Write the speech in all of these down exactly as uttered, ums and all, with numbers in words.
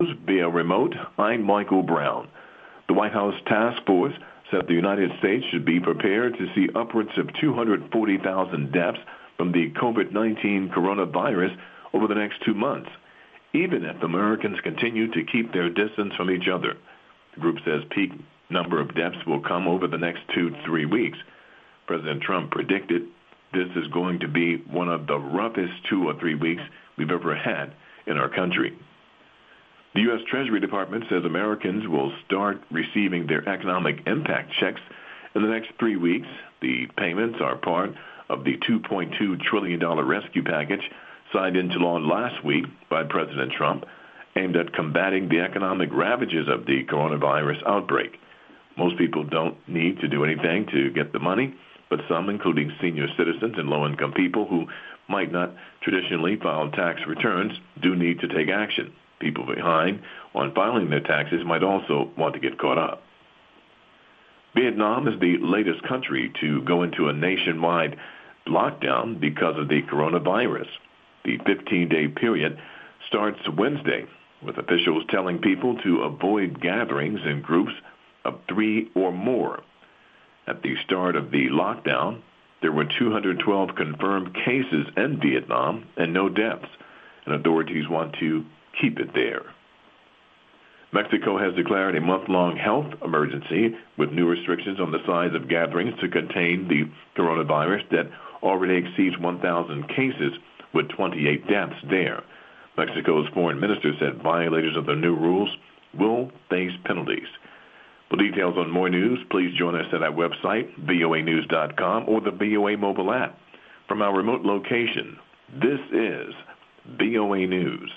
via remote, I'm Michael Brown. The White House task force said the United States should be prepared to see upwards of two hundred forty thousand deaths from the COVID nineteen coronavirus over the next two months, even if Americans continue to keep their distance from each other. The group says peak number of deaths will come over the next two to three weeks. President Trump predicted this is going to be one of the roughest two or three weeks we've ever had in our country. The U S Treasury Department says Americans will start receiving their economic impact checks in the next three weeks. The payments are part of the two point two trillion dollars rescue package signed into law last week by President Trump, aimed at combating the economic ravages of the coronavirus outbreak. Most people don't need to do anything to get the money, but some, including senior citizens and low-income people who might not traditionally file tax returns, do need to take action. People behind on filing their taxes might also want to get caught up. Vietnam is the latest country to go into a nationwide lockdown because of the coronavirus. The fifteen-day period starts Wednesday, with officials telling people to avoid gatherings in groups of three or more. At the start of the lockdown, there were two hundred twelve confirmed cases in Vietnam and no deaths, and authorities want to keep it there. Mexico has declared a month-long health emergency with new restrictions on the size of gatherings to contain the coronavirus that already exceeds one thousand cases, with twenty-eight deaths there. Mexico's foreign minister said violators of the new rules will face penalties. For details on more news, please join us at our website, V O A news dot com, or the V O A mobile app. From our remote location, this is V O A News.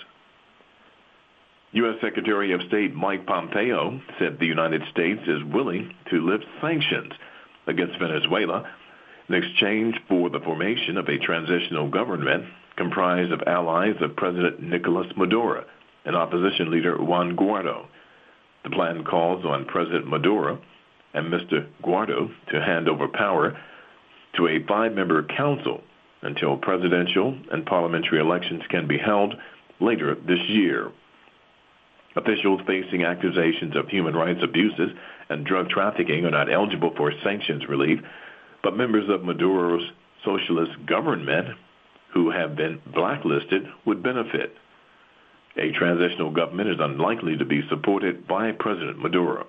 U S Secretary of State Mike Pompeo said the United States is willing to lift sanctions against Venezuela in exchange for the formation of a transitional government comprised of allies of President Nicolas Maduro and opposition leader Juan Guaido. The plan calls on President Maduro and Mister Guaido to hand over power to a five-member council until presidential and parliamentary elections can be held later this year. Officials facing accusations of human rights abuses and drug trafficking are not eligible for sanctions relief, but members of Maduro's socialist government who have been blacklisted would benefit. A transitional government is unlikely to be supported by President Maduro.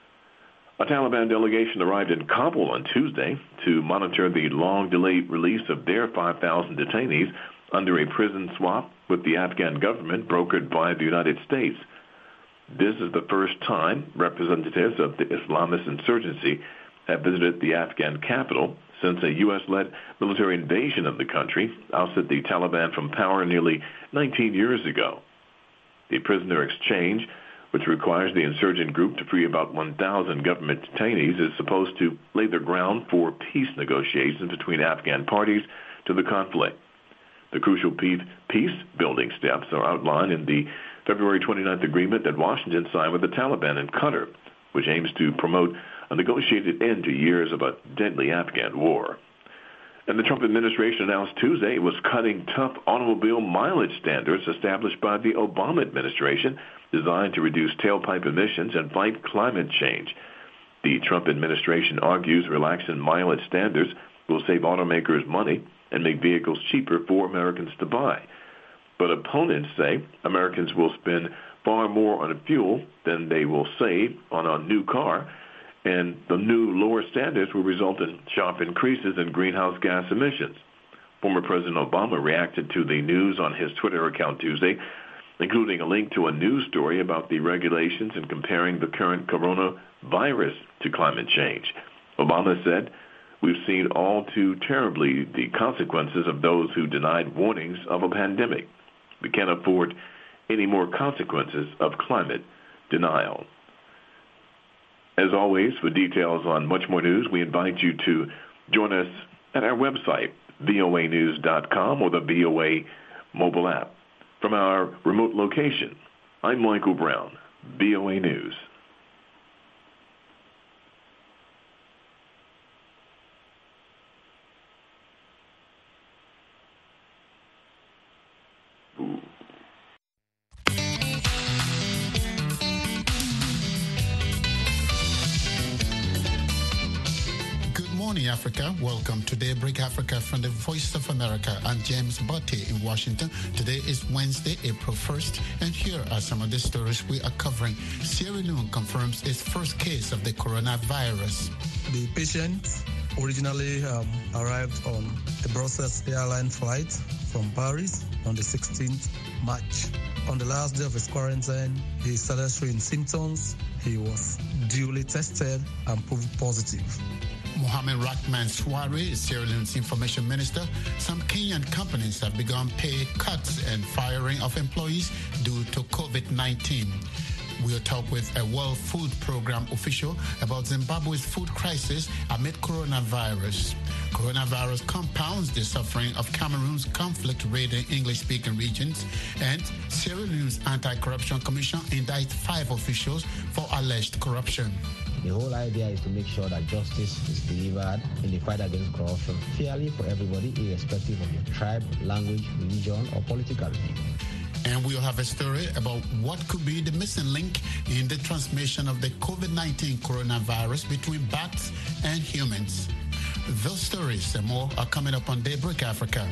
A Taliban delegation arrived in Kabul on Tuesday to monitor the long-delayed release of their five thousand detainees under a prison swap with the Afghan government brokered by the United States. This is the first time representatives of the Islamist insurgency have visited the Afghan capital since a U S-led military invasion of the country ousted the Taliban from power nearly nineteen years ago. The prisoner exchange, which requires the insurgent group to free about one thousand government detainees, is supposed to lay the ground for peace negotiations between Afghan parties to the conflict. The crucial peace-building steps are outlined in the February twenty-ninth agreement that Washington signed with the Taliban in Qatar, which aims to promote a negotiated end to years of a deadly Afghan war. And the Trump administration announced Tuesday it was cutting tough automobile mileage standards established by the Obama administration, designed to reduce tailpipe emissions and fight climate change. The Trump administration argues relaxing mileage standards will save automakers money and make vehicles cheaper for Americans to buy. But opponents say Americans will spend far more on fuel than they will save on a new car, and the new lower standards will result in sharp increases in greenhouse gas emissions. Former President Obama reacted to the news on his Twitter account Tuesday, including a link to a news story about the regulations and comparing the current coronavirus to climate change. Obama said, "We've seen all too terribly the consequences of those who denied warnings of a pandemic. We can't afford any more consequences of climate denial." As always, for details on much more news, we invite you to join us at our website, V O A news dot com, or the V O A mobile app. From our remote location, I'm Michael Brown, V O A News. Africa. Welcome to Daybreak Africa from the Voice of America. I'm James Botte in Washington. Today is Wednesday, April first, and here are some of the stories we are covering. Sierra Leone confirms its first case of the coronavirus. The patient originally um, arrived on a Brussels airline flight from Paris on the sixteenth of March. On the last day of his quarantine, he started showing symptoms. He was duly tested and proved positive. Mohamed Rahman Souare is Sierra Leone's information minister. Some Kenyan companies have begun pay cuts and firing of employees due to COVID nineteen. We'll talk with a World Food Program official about Zimbabwe's food crisis amid coronavirus. Coronavirus compounds the suffering of Cameroon's conflict-ridden English-speaking regions, and Sierra Leone's Anti-Corruption Commission indicts five officials for alleged corruption. The whole idea is to make sure that justice is delivered in the fight against corruption fairly for everybody, irrespective of your tribe, language, religion, or political view. And we'll have a story about what could be the missing link in the transmission of the COVID nineteen coronavirus between bats and humans. Those stories and more are coming up on Daybreak Africa.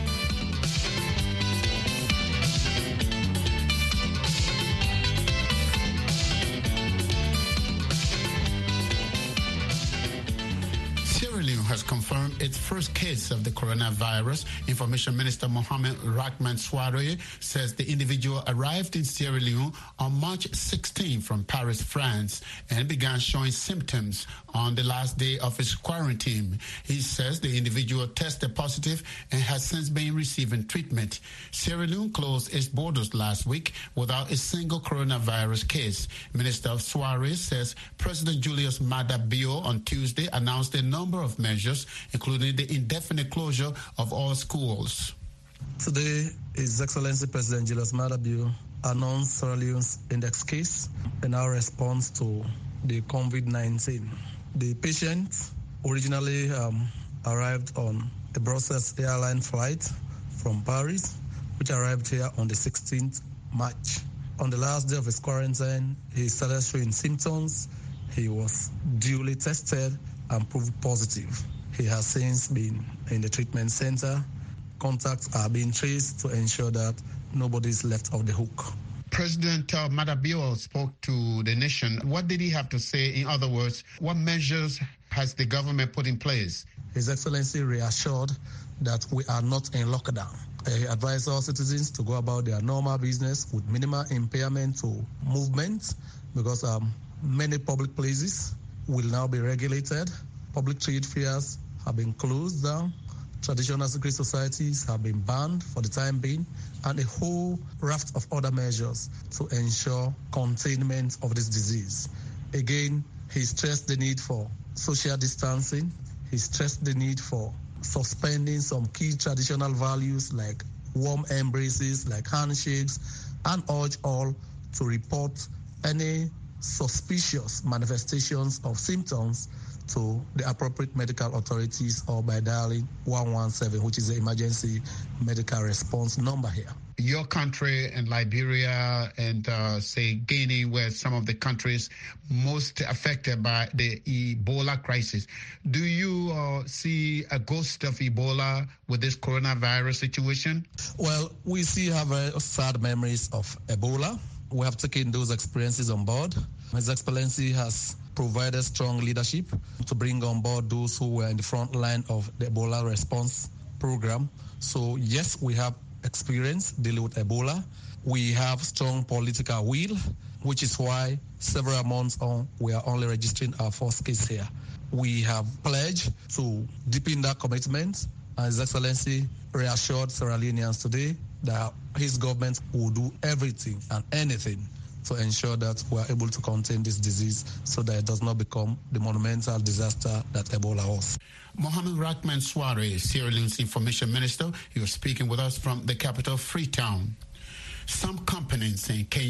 Sierra Leone has confirmed its first case of the coronavirus. Information Minister Mohamed Rahman Souare says the individual arrived in Sierra Leone on March sixteenth from Paris, France, and began showing symptoms on the last day of his quarantine. He says the individual tested positive and has since been receiving treatment. Sierra Leone closed its borders last week without a single coronavirus case. Minister Souare says President Julius Maada Bio on Tuesday announced a number of measures, including the indefinite closure of all schools. Today, His Excellency President Julius Maada Bio announced Sierra Leone's index case in our response to the COVID nineteen. The patient originally um, arrived on a Brussels airline flight from Paris, which arrived here on the sixteenth of March. On the last day of his quarantine, he started showing symptoms. He was duly tested and proved positive. He has since been in the treatment center. Contacts are being traced to ensure that nobody is left off the hook. President uh, Maada Bio spoke to the nation. What did he have to say? In other words, what measures has the government put in place? His Excellency reassured that we are not in lockdown. He advised all citizens to go about their normal business with minimal impairment to movement, because um, many public places will now be regulated. Public trade fairs have been closed down. Traditional secret societies have been banned for the time being, and a whole raft of other measures to ensure containment of this disease. Again, he stressed the need for social distancing. He stressed the need for suspending some key traditional values like warm embraces, like handshakes, and urged all to report any suspicious manifestations of symptoms to the appropriate medical authorities or by dialing one one seven, which is the emergency medical response number here. Your country and Liberia and, uh, say, Guinea were some of the countries most affected by the Ebola crisis. Do you uh, see a ghost of Ebola with this coronavirus situation? Well, we still have uh, sad memories of Ebola. We have taken those experiences on board. His Excellency has provided strong leadership to bring on board those who were in the front line of the Ebola response program. So yes, we have experience dealing with Ebola. We have strong political will, which is why several months on, we are only registering our first case here. We have pledged to deepen that commitment, and His Excellency reassured Sierra Leoneans today that his government will do everything and anything to ensure that we are able to contain this disease so that it does not become the monumental disaster that Ebola was. Mohamed Rahman Souare, Sierra Leone's information minister, you're speaking with us from the capital, Freetown. Some companies in Kenya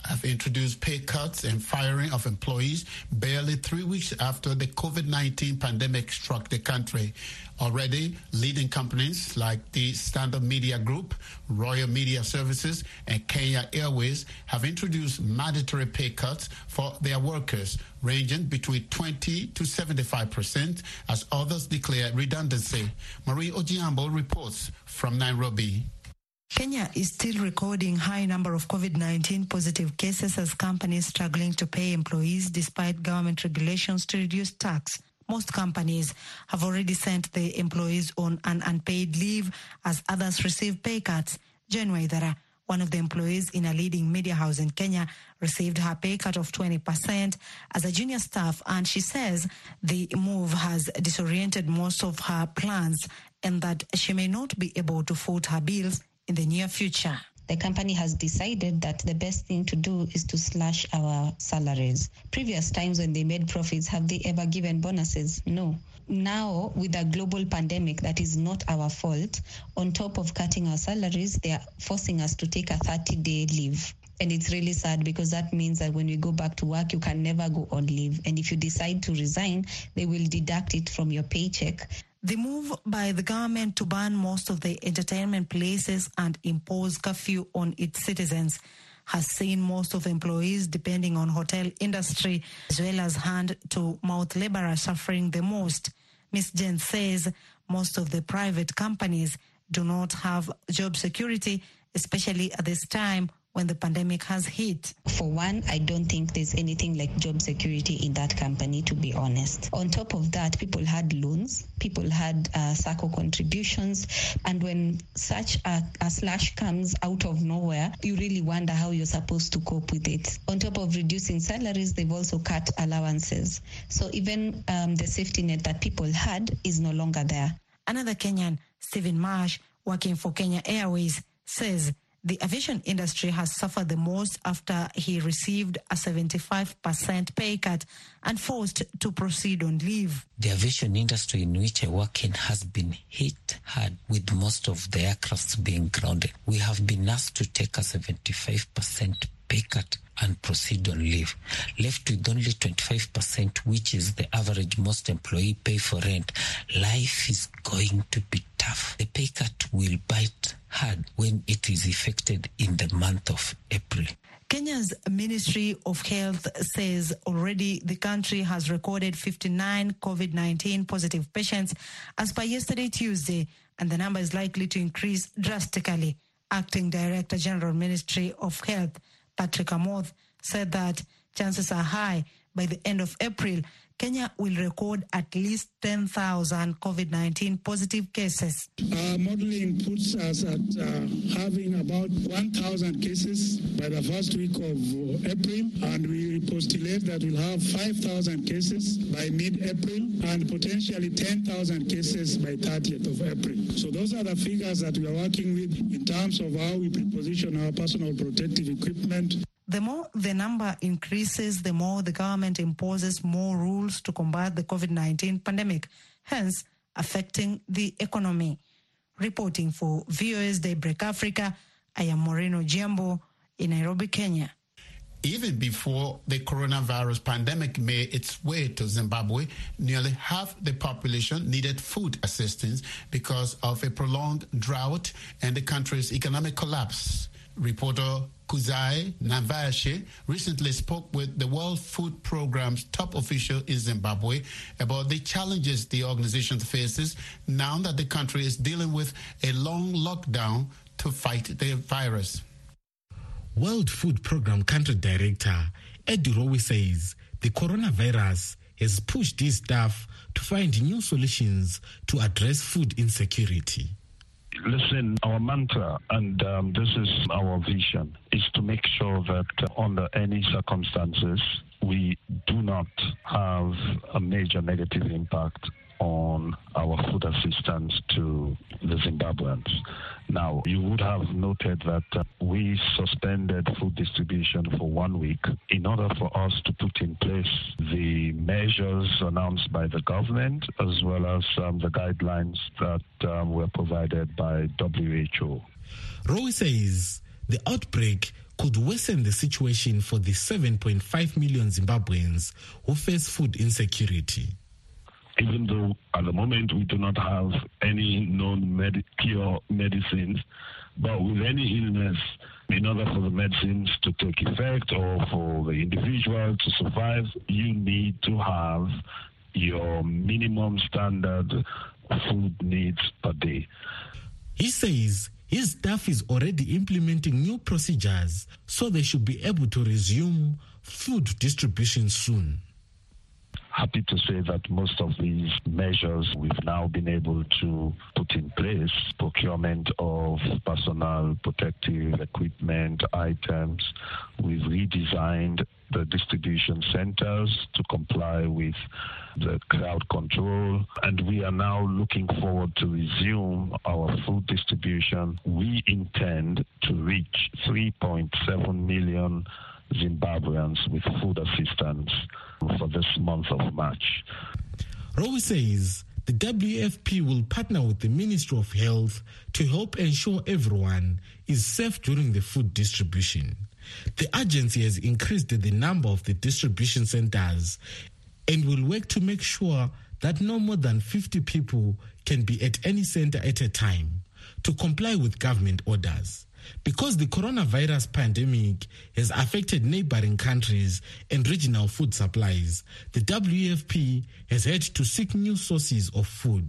have introduced pay cuts and firing of employees barely three weeks after the COVID nineteen pandemic struck the country. Already, leading companies like the Standard Media Group, Royal Media Services, and Kenya Airways have introduced mandatory pay cuts for their workers, ranging between twenty to seventy-five percent, as others declare redundancy. Marie Ojiambo reports from Nairobi. Kenya is still recording high number of COVID nineteen positive cases as companies struggling to pay employees despite government regulations to reduce tax. Most companies have already sent their employees on an unpaid leave as others receive pay cuts. Jane Waithera, one of the employees in a leading media house in Kenya, received her pay cut of twenty percent as a junior staff, and she says the move has disoriented most of her plans and that she may not be able to foot her bills in the near future. The company has decided that the best thing to do is to slash our salaries. Previous times when they made profits, have they ever given bonuses? No. Now, with a global pandemic that is not our fault, on top of cutting our salaries, they are forcing us to take a thirty-day leave. And it's really sad because that means that when we go back to work, you can never go on leave. And if you decide to resign, they will deduct it from your paycheck. The move by the government to ban most of the entertainment places and impose curfew on its citizens has seen most of employees depending on hotel industry as well as hand-to-mouth laborers suffering the most. Miz Jen says most of the private companies do not have job security, especially at this time when the pandemic has hit. For one, I don't think there's anything like job security in that company, to be honest. On top of that, people had loans, people had uh, S A C C O contributions, and when such a, a slash comes out of nowhere, you really wonder how you're supposed to cope with it. On top of reducing salaries, they've also cut allowances. So even um, the safety net that people had is no longer there. Another Kenyan, Stephen Marsh, working for Kenya Airways, says the aviation industry has suffered the most after he received a seventy-five percent pay cut and forced to proceed on leave. The aviation industry in which I work in has been hit hard with most of the aircrafts being grounded. We have been asked to take a seventy-five percent pay cut and proceed on leave, left with only twenty-five percent, which is the average most employee pay for rent. Life is going to be tough. The pay cut will bite hard when it is effected in the month of April. Kenya's Ministry of Health says already the country has recorded fifty-nine COVID nineteen positive patients as per yesterday, Tuesday, and the number is likely to increase drastically. Acting Director General Ministry of Health, Patrick Amoth, said that chances are high by the end of April, Kenya will record at least ten thousand COVID nineteen positive cases. Our modeling puts us at uh, having about one thousand cases by the first week of April, and we postulate that we'll have five thousand cases by mid-April and potentially ten thousand cases by thirtieth of April. So those are the figures that we are working with in terms of how we position our personal protective equipment. The more the number increases, the more the government imposes more rules to combat the COVID nineteen pandemic, hence affecting the economy. Reporting for V O A's Daybreak Africa, I am Maureen Ojiambo in Nairobi, Kenya. Even before the coronavirus pandemic made its way to Zimbabwe, nearly half the population needed food assistance because of a prolonged drought and the country's economic collapse. Reporter Kuzai Navashe recently spoke with the World Food Programme's top official in Zimbabwe about the challenges the organization faces now that the country is dealing with a long lockdown to fight the virus. World Food Programme Country Director Eddie Rowe says the coronavirus has pushed his staff to find new solutions to address food insecurity. Listen, our mantra, and um, this is our vision, is to make sure that uh, under any circumstances, we do not have a major negative impact on our food assistance to the Zimbabweans. Now, you would have noted that uh, we suspended food distribution for one week in order for us to put in place the measures announced by the government as well as um, the guidelines that um, were provided by W H O. Rowe says the outbreak could worsen the situation for the seven point five million Zimbabweans who face food insecurity. Even though at the moment we do not have any known med- cure medicines, but with any illness, in order for the medicines to take effect or for the individual to survive, you need to have your minimum standard food needs per day. He says his staff is already implementing new procedures, so they should be able to resume food distribution soon. Happy to say that most of these measures we've now been able to put in place, procurement of personal protective equipment items. We've redesigned the distribution centers to comply with the crowd control, and we are now looking forward to resume our food distribution. We intend to reach three point seven million Zimbabweans with food assistance for this month of March. Rowe says the W F P will partner with the Ministry of Health to help ensure everyone is safe during the food distribution. The agency has increased the number of the distribution centers and will work to make sure that no more than fifty people can be at any center at a time to comply with government orders. Because the coronavirus pandemic has affected neighboring countries and regional food supplies, the W F P has had to seek new sources of food.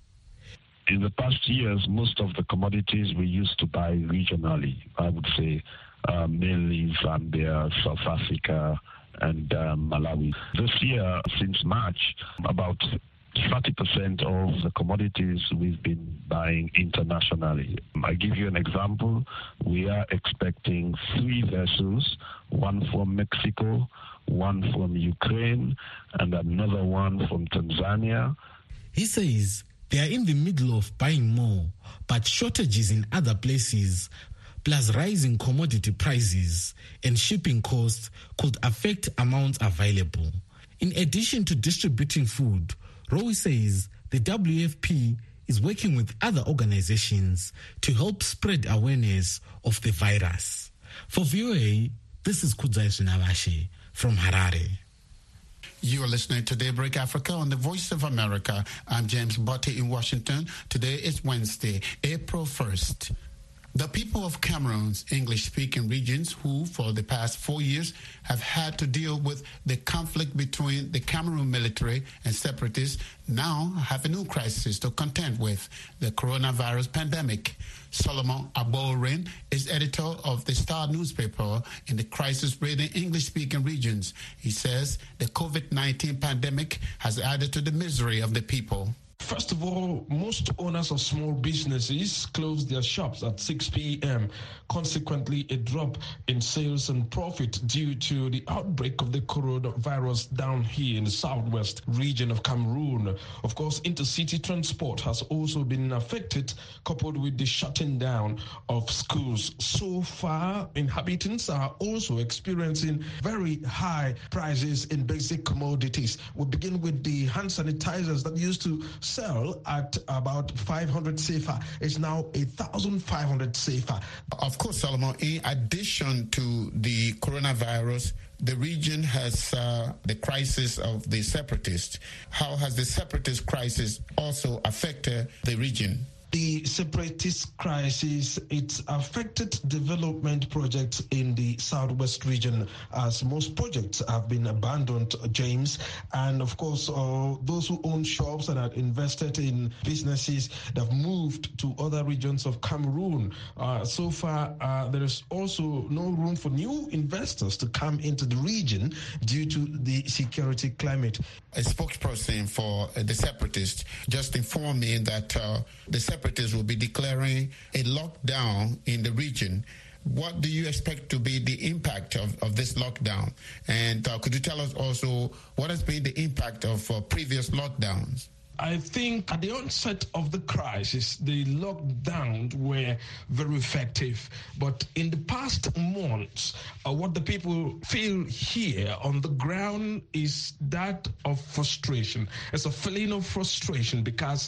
In the past years, most of the commodities we used to buy regionally, I would say uh, mainly Zambia, South Africa, and um, Malawi. This year, since March, about thirty percent of the commodities we've been buying internationally. I give you an example. We are expecting three vessels, one from Mexico, one from Ukraine, and another one from Tanzania. He says they are in the middle of buying more, but shortages in other places, plus rising commodity prices and shipping costs could affect amounts available. In addition to distributing food, Rowe says the W F P is working with other organizations to help spread awareness of the virus. For V O A, this is Kudzai Sunavashe from Harare. You are listening to Daybreak Africa on the Voice of America. I'm James Botti in Washington. Today is Wednesday, April first. The people of Cameroon's English-speaking regions who, for the past four years, have had to deal with the conflict between the Cameroon military and separatists now have a new crisis to contend with, the coronavirus pandemic. Solomon Aborin is editor of the Star newspaper in the crisis-ridden English-speaking regions. He says the COVID nineteen pandemic has added to the misery of the people. First of all, most owners of small businesses closed their shops at six p.m. Consequently, a drop in sales and profit due to the outbreak of the coronavirus down here in the southwest region of Cameroon. Of course, intercity transport has also been affected, coupled with the shutting down of schools. So far, inhabitants are also experiencing very high prices in basic commodities. We begin with the hand sanitizers that used to sell at about five hundred sefa. It's now one thousand five hundred sefa. Of course, Solomon, in addition to the coronavirus, the region has uh, the crisis of the separatists. How has the separatist crisis also affected the region? The separatist crisis, it's affected development projects in the southwest region, as most projects have been abandoned, James. And of course, uh, those who own shops and are invested in businesses that have moved to other regions of Cameroon. Uh, so far, uh, there is also no room for new investors to come into the region due to the security climate. A spokesperson for uh, the separatists just informed me that uh, the separatists will be declaring a lockdown in the region. What do you expect to be the impact of, of this lockdown? And uh, could you tell us also what has been the impact of uh, previous lockdowns? I think at the onset of the crisis, the lockdowns were very effective. But in the past months, uh, what the people feel here on the ground is that of frustration. It's a feeling of frustration because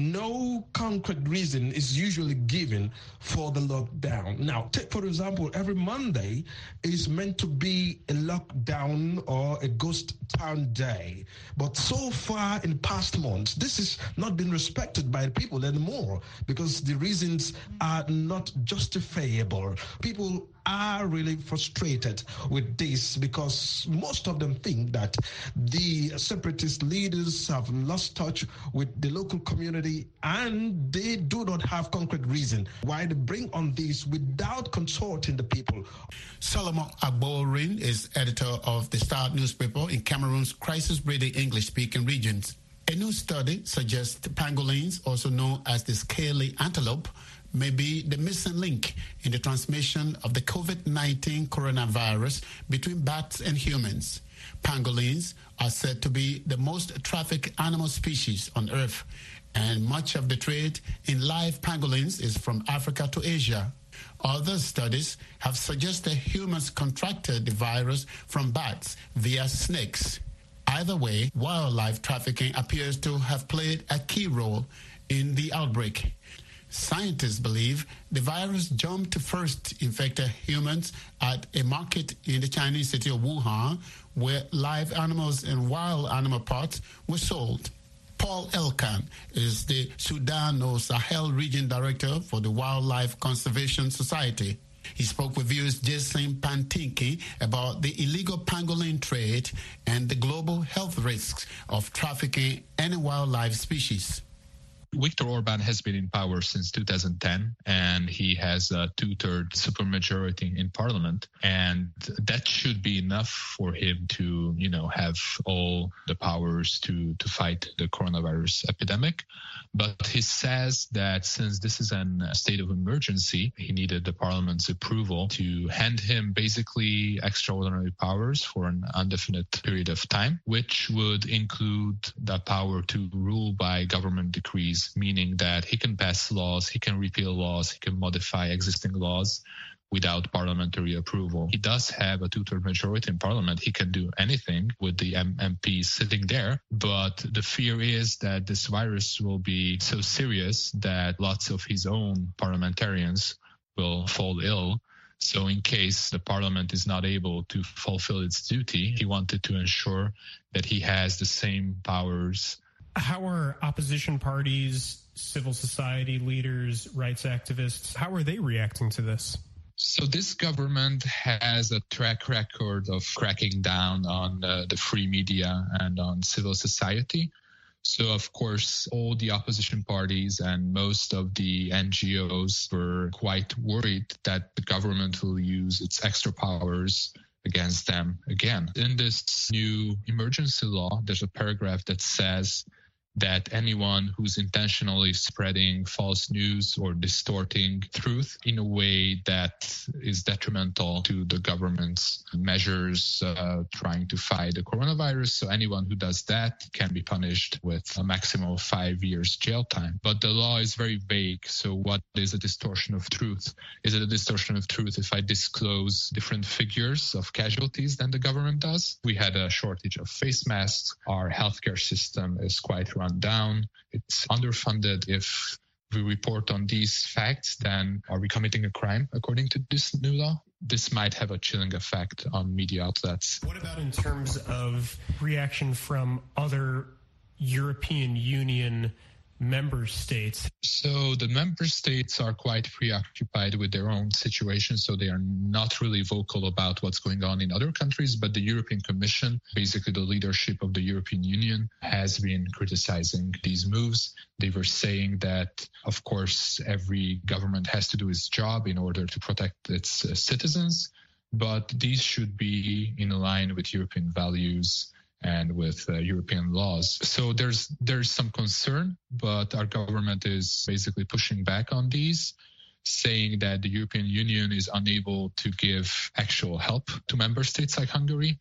no concrete reason is usually given for the lockdown. Now, take for example, every Monday is meant to be a lockdown or a ghost town day. But so far in the past months, this is not been respected by the people anymore because the reasons are not justifiable. People are really frustrated with this because most of them think that the separatist leaders have lost touch with the local community and they do not have concrete reason why they bring on this without consulting the people. Solomon Agborin is editor of the Star newspaper in Cameroon's crisis-breeding English-speaking regions. A new study suggests pangolins, also known as the scaly antelope, may be the missing link in the transmission of the COVID nineteen coronavirus between bats and humans. Pangolins are said to be the most trafficked animal species on Earth, and much of the trade in live pangolins is from Africa to Asia. Other studies have suggested humans contracted the virus from bats via snakes. Either way, wildlife trafficking appears to have played a key role in the outbreak. Scientists believe the virus jumped to first infected humans at a market in the Chinese city of Wuhan, where live animals and wild animal parts were sold. Paul Elkan is the Sudan-Sahel Region Director for the Wildlife Conservation Society. He spoke with viewers Jason Pantinki about the illegal pangolin trade and the global health risks of trafficking any wildlife species. Viktor Orban has been in power since two thousand ten, and he has a two-thirds supermajority in parliament, and that should be enough for him to, you know, have all the powers to, to fight the coronavirus epidemic. But he says that since this is a state of emergency, he needed the parliament's approval to hand him basically extraordinary powers for an indefinite period of time, which would include the power to rule by government decrees, meaning that he can pass laws, he can repeal laws, he can modify existing laws without parliamentary approval. He does have a two-thirds majority in parliament. He can do anything with the M Ps sitting there. But the fear is that this virus will be so serious that lots of his own parliamentarians will fall ill. So in case the parliament is not able to fulfill its duty, he wanted to ensure that he has the same powers. How are opposition parties, civil society leaders, rights activists, how are they reacting to this? So this government has a track record of cracking down on uh, the free media and on civil society. So, of course, all the opposition parties and most of the N G Os were quite worried that the government will use its extra powers against them again. In this new emergency law, there's a paragraph that says that anyone who's intentionally spreading false news or distorting truth in a way that is detrimental to the government's measures uh, trying to fight the coronavirus. So anyone who does that can be punished with a maximum of five years jail time. But the law is very vague. So what is a distortion of truth? Is it a distortion of truth if I disclose different figures of casualties than the government does? We had a shortage of face masks. Our healthcare system is quite run down. It's underfunded. If we report on these facts, then are we committing a crime according to this new law? This might have a chilling effect on media outlets. What about in terms of reaction from other European Union member states? So the member states are quite preoccupied with their own situation, so they are not really vocal about what's going on in other countries. But the European Commission, basically the leadership of the European Union, has been criticizing these moves. They were saying that, of course, every government has to do its job in order to protect its uh, citizens, but these should be in line with European values and with uh, European laws. So there's there's some concern, but our government is basically pushing back on these, saying that the European Union is unable to give actual help to member states like Hungary,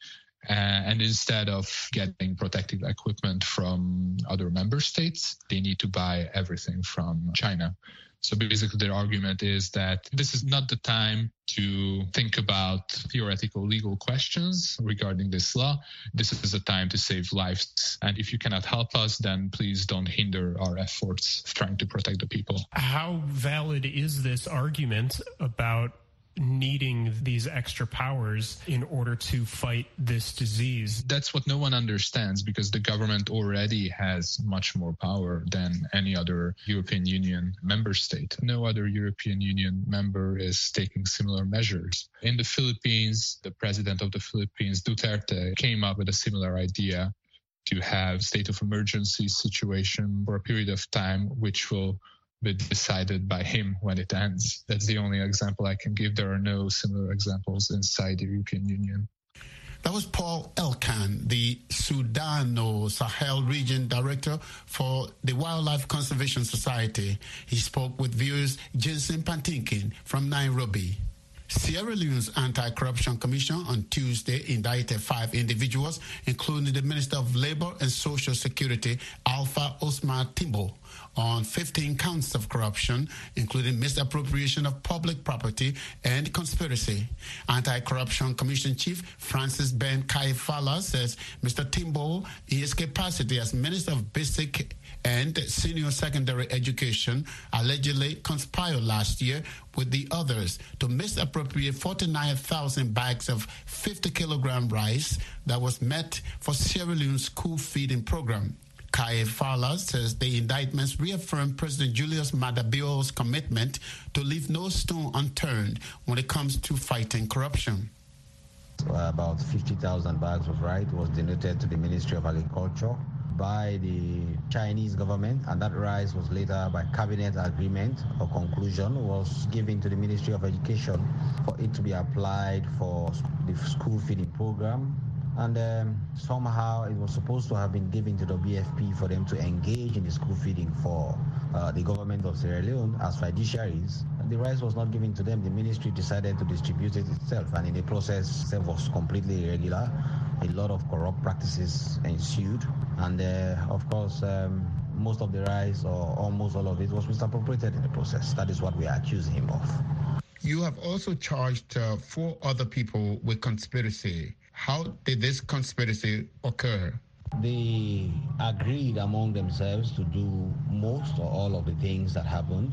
Uh, and instead of getting protective equipment from other member states, they need to buy everything from China. So basically their argument is that this is not the time to think about theoretical legal questions regarding this law. This is a time to save lives. And if you cannot help us, then please don't hinder our efforts trying to protect the people. How valid is this argument about needing these extra powers in order to fight this disease? That's what no one understands, because the government already has much more power than any other European Union member state. No other European Union member is taking similar measures. In the Philippines, the president of the Philippines, Duterte, came up with a similar idea to have state of emergency situation for a period of time, which will be decided by him when it ends. That's the only example I can give. There are no similar examples inside the European Union. That was Paul Elkan, the Sudano-Sahel Region Director for the Wildlife Conservation Society. He spoke with viewers Jensen Pantinkin from Nairobi. Sierra Leone's Anti-Corruption Commission on Tuesday indicted five individuals, including the Minister of Labor and Social Security, Alpha Osman Timbo, on fifteen counts of corruption, including misappropriation of public property and conspiracy. Anti-Corruption Commission Chief Francis Ben Kaifala says Mister Timbo, in his capacity as Minister of Basic and Senior Secondary Education, allegedly conspired last year with the others to misappropriate forty-nine thousand bags of fifty kilogram rice that was meant for Sierra Leone's school feeding program. Kaifala says the indictments reaffirm President Julius Maada Bio's commitment to leave no stone unturned when it comes to fighting corruption. About fifty thousand bags of rice was donated to the Ministry of Agriculture by the Chinese government, and that rice was later, by cabinet agreement or conclusion, was given to the Ministry of Education for it to be applied for the school feeding program. And um, somehow it was supposed to have been given to the B F P for them to engage in the school feeding for uh, the government of Sierra Leone as fiduciaries. And the rice was not given to them. The ministry decided to distribute it itself, and in the process, it was completely irregular. A lot of corrupt practices ensued, and uh, of course, um, most of the rice, or almost all of it, was misappropriated in the process. That is what we are accusing him of. You have also charged uh, four other people with conspiracy. How did this conspiracy occur? They agreed among themselves to do most or all of the things that happened.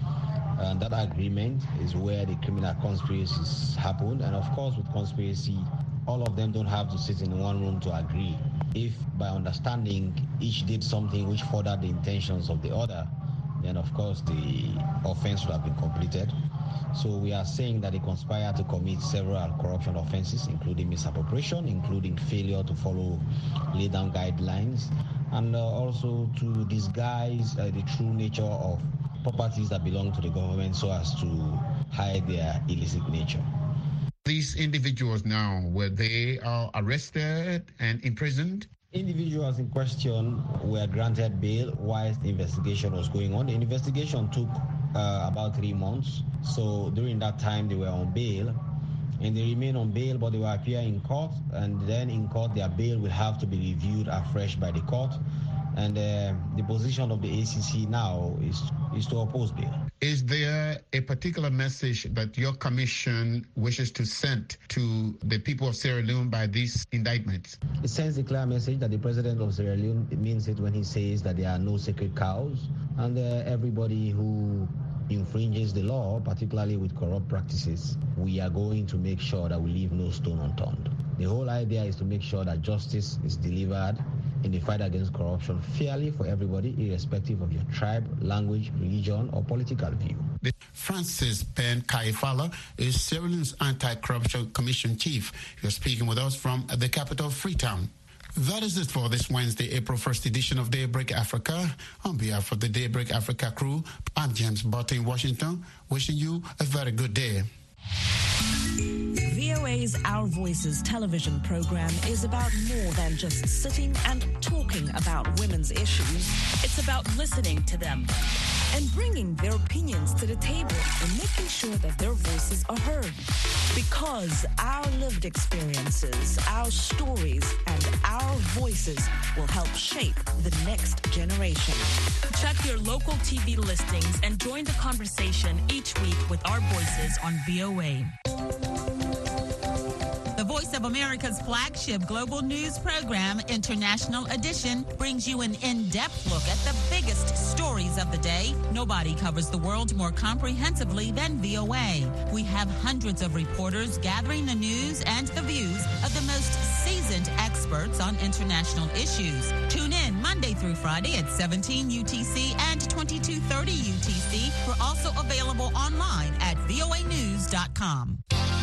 And that agreement is where the criminal conspiracies happened. And of course, with conspiracy, all of them don't have to sit in one room to agree. If by understanding each did something which furthered the intentions of the other, then of course the offense would have been completed. So we are saying that they conspired to commit several corruption offenses, including misappropriation, including failure to follow laid down guidelines, and uh, also to disguise uh, the true nature of properties that belong to the government so as to hide their illicit nature. These individuals now, were they uh, arrested and imprisoned? Individuals in question were granted bail whilst the investigation was going on. The investigation took uh, about three months. So during that time, they were on bail, and they remain on bail, but they will appear in court, and then in court, their bail will have to be reviewed afresh by the court. And uh, the position of the A C C now is, is to oppose bail. Is there a particular message that your commission wishes to send to the people of Sierra Leone by these indictments? It sends a clear message that the president of Sierra Leone means it when he says that there are no sacred cows, and uh, everybody who infringes the law, particularly with corrupt practices, we are going to make sure that we leave no stone unturned. The whole idea is to make sure that justice is delivered in the fight against corruption fairly for everybody, irrespective of your tribe, language, religion, or political view. Francis Ben Kaifala is Sierra Leone's Anti-Corruption Commission Chief. You're speaking with us from the capital, Freetown. That is it for this Wednesday, April first edition of Daybreak Africa. On behalf of the Daybreak Africa crew, I'm James Botte in Washington, wishing you a very good day. V O A's Our Voices television program is about more than just sitting and talking about women's issues. It's about listening to them and bringing their opinions to the table and making sure that their voices are heard. Because our lived experiences, our stories, and our voices will help shape the next generation. Check your local T V listings and join the conversation each week with our voices on V O A. The Voice of America's flagship global news program, International Edition, brings you an in-depth look at the biggest stories of the day. Nobody covers the world more comprehensively than V O A. We have hundreds of reporters gathering the news and the views of the most seasoned experts on international issues. Tune in Monday through Friday at seventeen U T C and twenty-two thirty U T C. We're also available online at V O A news dot com.